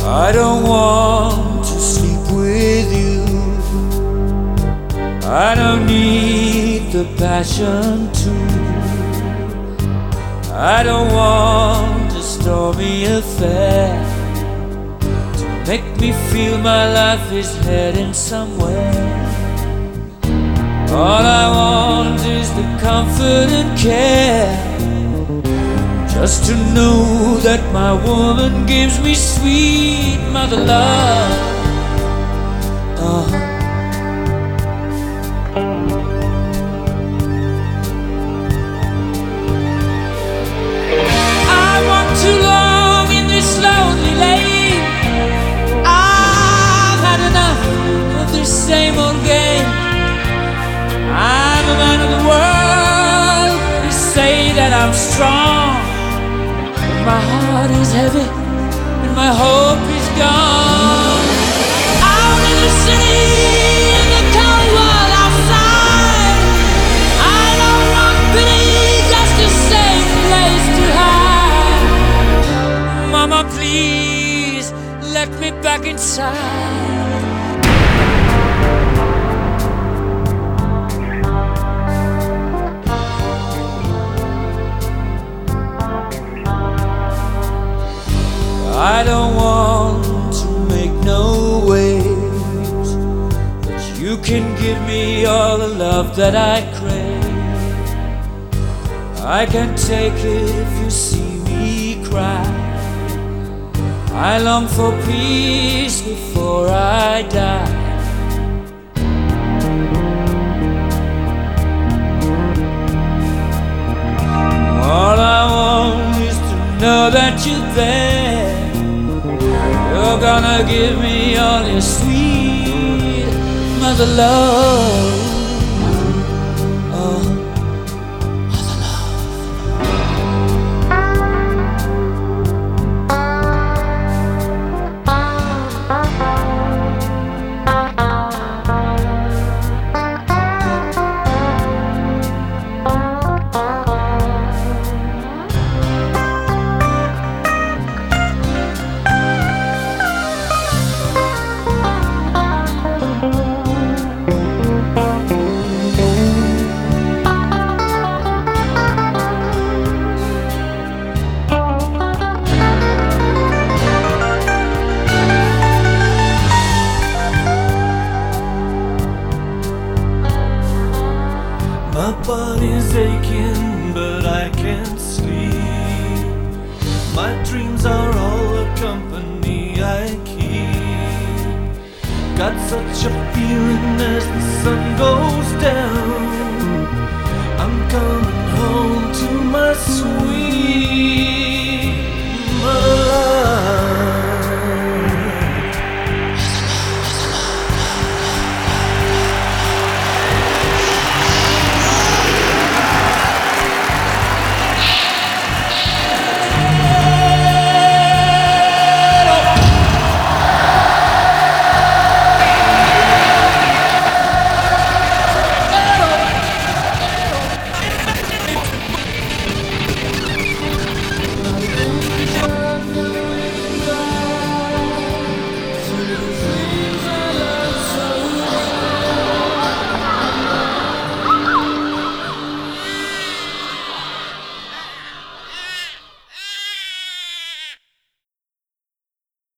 I don't want to sleep with you. I don't need the passion too. I don't want a stormy affair to make me feel my life is heading somewhere. All I want is the comfort and care, just to know that my woman gives me sweet mother love. I walked too long in this lonely lane. I've had enough of this same old game. I'm a man of the world. They say that I'm strong, but my heart is heavy and my hope is gone. Out in the city, in the cold world outside, I don't want pity, just a safe place to hide. Mama, please let me back inside. I don't want to make no waves, but you can give me all the love that I crave. I can take it if you see me cry. I long for peace before I die. All I want is to know that you're there. You're gonna give me all your sweet mother love. Oh, mother love. My body's aching, but I can't sleep. My dreams are all the company I keep. Got such a feeling as the sun goes down, I'm coming home to my sweet